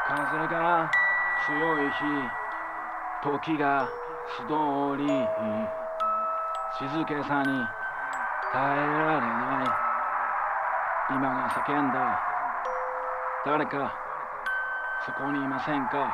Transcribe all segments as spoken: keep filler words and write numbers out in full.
風が強い日、時が素通り、静けさに耐えられない。今が叫んだ。誰かそこにいませんか？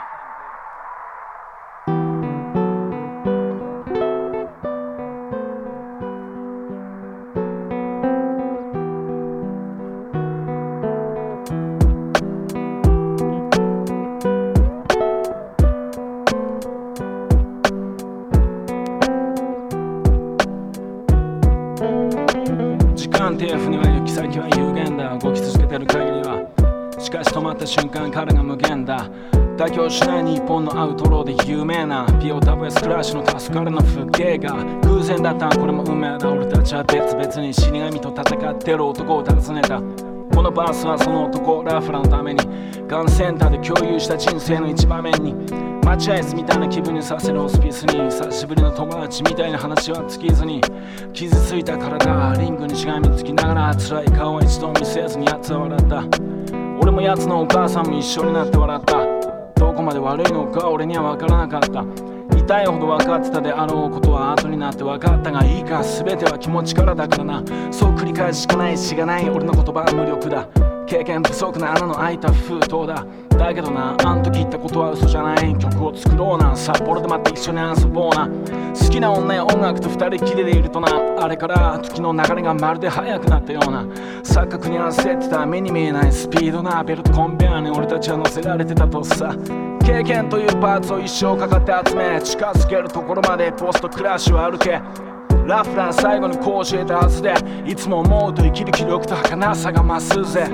時間テープには行き先は有限だ。動き続けてる限りは。しかし止まった瞬間彼が無限だ。妥協しない日本のアウトローで有名な ピーオーダブリューエス クラッシュの黄昏の風景が偶然だった。これも運命だ。俺たちは別々に死神と戦ってる男を訪ねた。このバースはその男ラフラのためにガンセンターで共有した人生の一場面に待合室みたいな気分にさせるホスピスに久しぶりの友達みたいな話は尽きずに傷ついた体リングにしがみつきながら辛い顔は一度見せずに奴は笑った。俺も奴のお母さんも一緒になって笑った。どこまで悪いのか俺には分からなかった。痛いほど分かってたであろうことは後になって分かったがいいか、全ては気持ちからだからな。そう繰り返ししかないしがない俺の言葉は無力だ。経験不足な穴の開いた封筒だ。だけどな、あん時言ったことは嘘じゃない。曲を作ろうな、札幌でまた一緒に遊ぼうな。好きな女や音楽と二人きりでいるとな、あれから時の流れがまるで速くなったような錯覚に焦ってた。目に見えないスピードなベルトコンベヤーに俺たちは乗せられてたとさ。経験というパーツを一生かかって集め近づけるところまでポストクラッシュを歩け。ラフラン最後にこう教えたはずでいつも思うと生きる気力と儚さが増すぜ。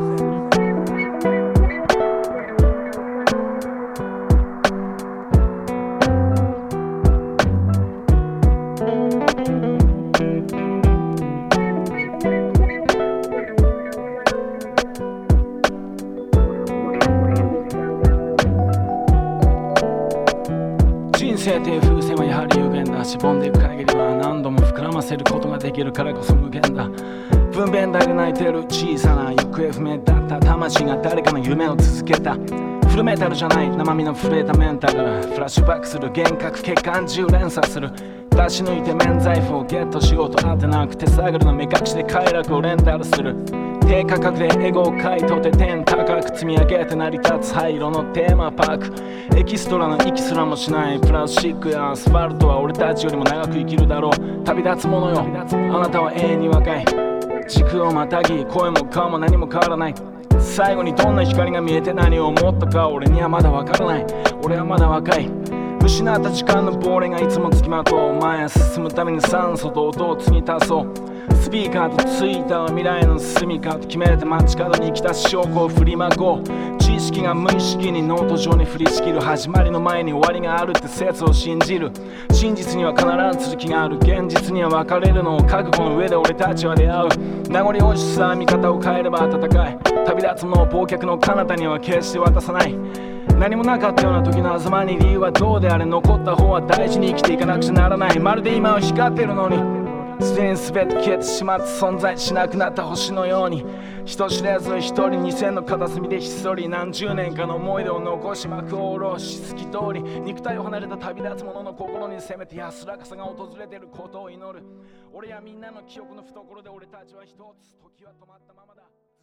人生っていう風船はやはり有限だ。しぼんでいく限りは何度も膨らませることができるからこそ無限だ。分娩台で泣いてる小さな行方不明だった魂が誰かの夢を続けた。フルメタルじゃない生身の震えたメンタル、フラッシュバックする幻覚血管中連鎖する。出し抜いて免罪符をゲットしようとあてなく手探りの目隠しで快楽をレンタルする。低価格でエゴを買い取って天高く積み上げて成り立つ灰色のテーマパーク。エキストラの息すらもしないプラスチックやアスファルトは俺たちよりも長く生きるだろう。旅立つものよ、あなたは永遠に若い。時空をまたぎ声も顔も何も変わらない。最後にどんな光が見えて何を思ったか俺にはまだわからない。俺はまだ若い。失った時間の亡霊がいつもつきまとう。前へ進むために酸素と音を継ぎ足そう。スピーカーとツイッターは未来の住みかと決めて街角に来た証拠を振りまこう。知識が無意識にノート上に降りしきる。始まりの前に終わりがあるって説を信じる。真実には必ず続きがある。現実には別れるのを覚悟の上で俺たちは出会う。名残惜しさ見方を変えれば温かい。旅立つものを忘却の彼方には決して渡さない。何もなかったような時の狭間に理由はどうであれ残った方は大事に生きていかなくちゃならない。まるで今は光ってるのにすでに全て消えてしまって存在しなくなった星のように人知れず一人二千の片隅でひっそり何十年かの思い出を残し幕を下ろし透き通り肉体を離れた旅立つ者の心にせめて安らかさが訪れていることを祈る。俺やみんなの記憶の懐で俺たちは一つ時は止まったままだ。